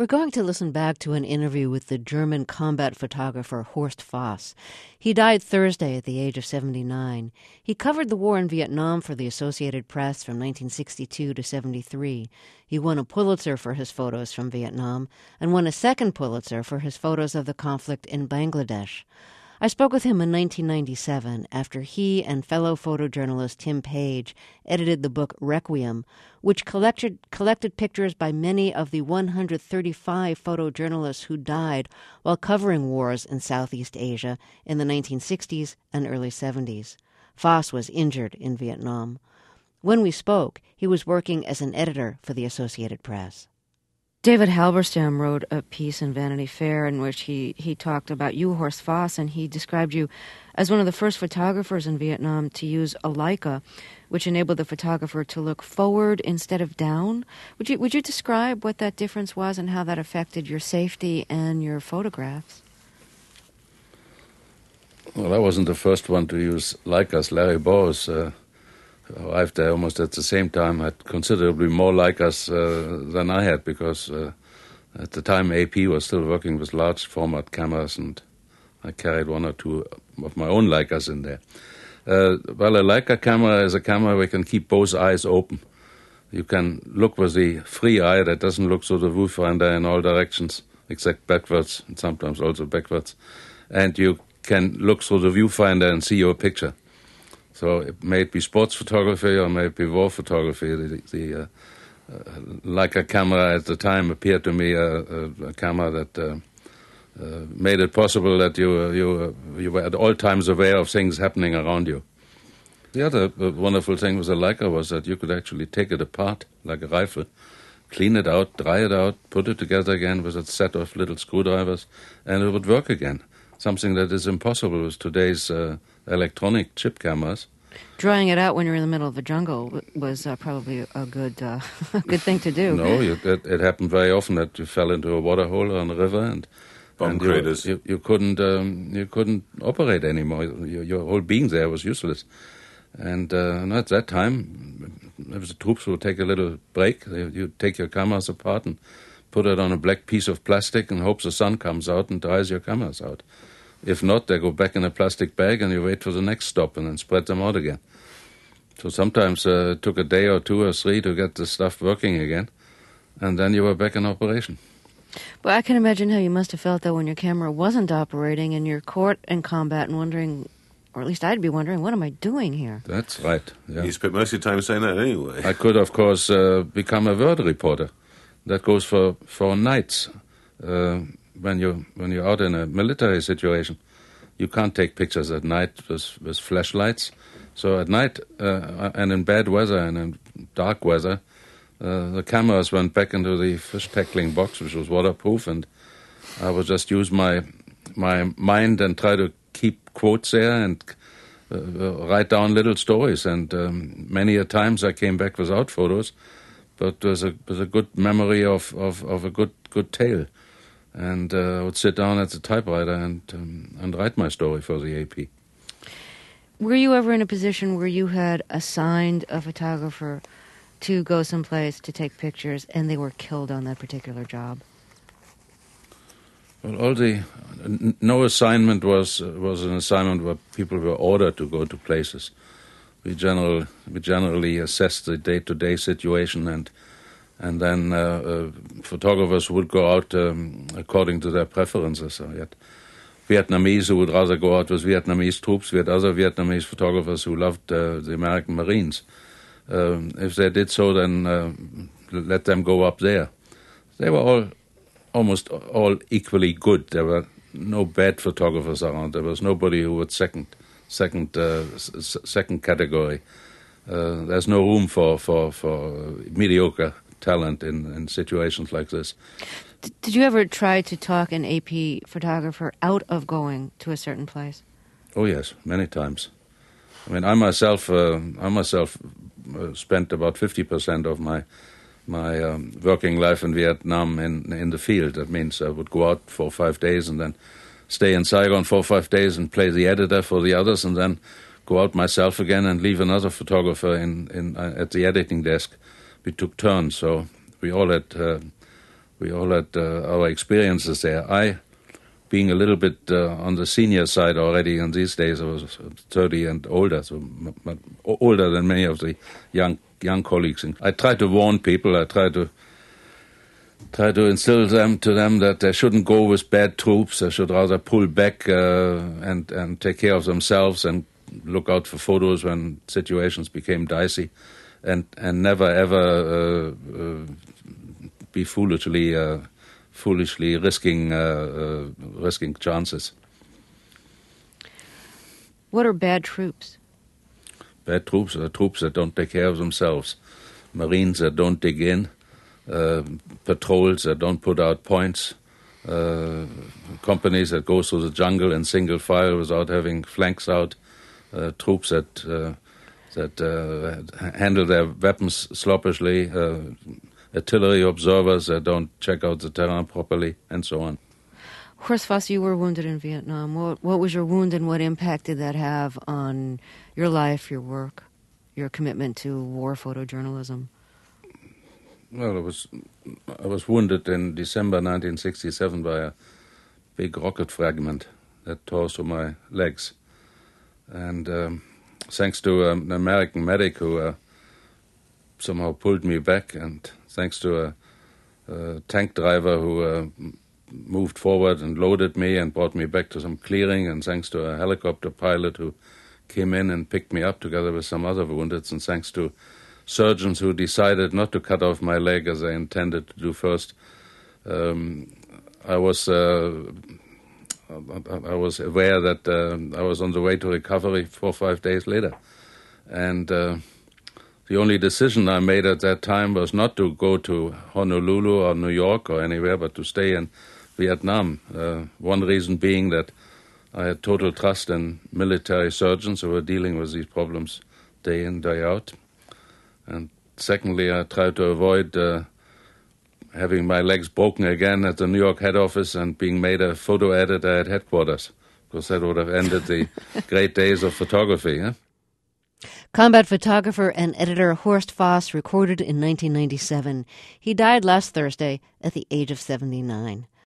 We're going to listen back to an interview with the German combat photographer Horst Voss. He died Thursday at the age of 79. He covered the war in Vietnam for the Associated Press from 1962 to 73. He won a Pulitzer for his photos from Vietnam and won a second Pulitzer for his photos of the conflict in Bangladesh. I spoke with him in 1997 after he and fellow photojournalist Tim Page edited the book Requiem, which collected pictures by many of the 135 photojournalists who died while covering wars in Southeast Asia in the 1960s and early 70s. Voss was injured in Vietnam. When we spoke, he was working as an editor for the Associated Press. David Halberstam wrote a piece in Vanity Fair in which he talked about you, Horst Voss, and he described you as one of the first photographers in Vietnam to use a Leica, which enabled the photographer to look forward instead of down. Would you describe what that difference was and how that affected your safety and your photographs? Well, I wasn't the first one to use Leicas. Larry Bowes arrived there almost at the same time, had considerably more Leicas than I had, because at the time AP was still working with large format cameras, and I carried one or two of my own Leicas in there. Well, a Leica camera is a camera where you can keep both eyes open. You can look with the free eye that doesn't look through the viewfinder in all directions, except backwards, and sometimes also backwards. And you can look through the viewfinder and see your picture. So it may be sports photography or may be war photography. The Leica camera at the time appeared to me a camera that made it possible that you were at all times aware of things happening around you. The other wonderful thing with a Leica was that you could actually take it apart like a rifle, clean it out, dry it out, put it together again with a set of little screwdrivers, and it would work again. Something that is impossible with today's electronic chip cameras. Drying it out when you're in the middle of the jungle was probably a good thing to do. No, it happened very often that you fell into a water hole on a river and you couldn't operate anymore. Your whole being there was useless. And at that time, if the troops would take a little break, you take your cameras apart and put it on a black piece of plastic and hope the sun comes out and dries your cameras out. If not, they go back in a plastic bag and you wait for the next stop and then spread them out again. So sometimes it took a day or two or three to get the stuff working again, and then you were back in operation. But I can imagine how you must have felt, though, when your camera wasn't operating and you're caught in combat and wondering, or at least I'd be wondering, what am I doing here? That's right. Yeah. You spent most of your time saying that anyway. I could, of course, become a word reporter. That goes for nights. When you're out in a military situation, you can't take pictures at night with flashlights. So at night and in bad weather and in dark weather, the cameras went back into the fish tackling box, which was waterproof, and I would just use my mind and try to keep quotes there and write down little stories. And many a times I came back without photos, but with a good memory of a good tale. And I would sit down at the typewriter and write my story for the AP. Were you ever in a position where you had assigned a photographer to go someplace to take pictures and they were killed on that particular job? Well, no assignment was an assignment where people were ordered to go to places. We generally assessed the day-to-day situation, and then photographers would go out according to their preferences. So we had Vietnamese who would rather go out with Vietnamese troops. We had other Vietnamese photographers who loved the American Marines. If they did so, then let them go up there. They were almost all equally good. There were no bad photographers around. There was nobody who was second category. There's no room for mediocre talent in situations like this. Did you ever try to talk an AP photographer out of going to a certain place? Oh yes, many times. I mean, I myself spent about 50% of my working life in Vietnam in the field. That means I would go out 4 or 5 days and then stay in Saigon 4 or 5 days and play the editor for the others, and then go out myself again and leave another photographer at the editing desk. We took turns, so we all had we all had our experiences there. I, being a little bit on the senior side already in these days, I was 30 and older, so older than many of the young colleagues. And I tried to warn people. I tried to instill to them that they shouldn't go with bad troops. They should rather pull back and take care of themselves and look out for photos when situations became dicey, and never ever be foolishly risking chances. What are bad troops? Bad troops are troops that don't take care of themselves. Marines that don't dig in. Patrols that don't put out points. Companies that go through the jungle in single file without having flanks out. Troops that handle their weapons sloppishly. Artillery observers that don't check out the terrain properly, and so on. Horst Foss, you were wounded in Vietnam. What was your wound, and what impact did that have on your life, your work, your commitment to war photojournalism? Well, I was wounded in December 1967 by a big rocket fragment that tore through my legs. And thanks to an American medic who somehow pulled me back, and thanks to a tank driver who moved forward and loaded me and brought me back to some clearing, and thanks to a helicopter pilot who came in and picked me up together with some other woundeds, and thanks to surgeons who decided not to cut off my leg as I intended to do first. I was aware that I was on the way to recovery 4 or 5 days later. And the only decision I made at that time was not to go to Honolulu or New York or anywhere, but to stay in Vietnam. One reason being that I had total trust in military surgeons who were dealing with these problems day in, day out. And secondly, I tried to avoid having my legs broken again at the New York head office and being made a photo editor at headquarters, because that would have ended the great days of photography. Huh? Combat photographer and editor Horst Foss recorded in 1997. He died last Thursday at the age of 79.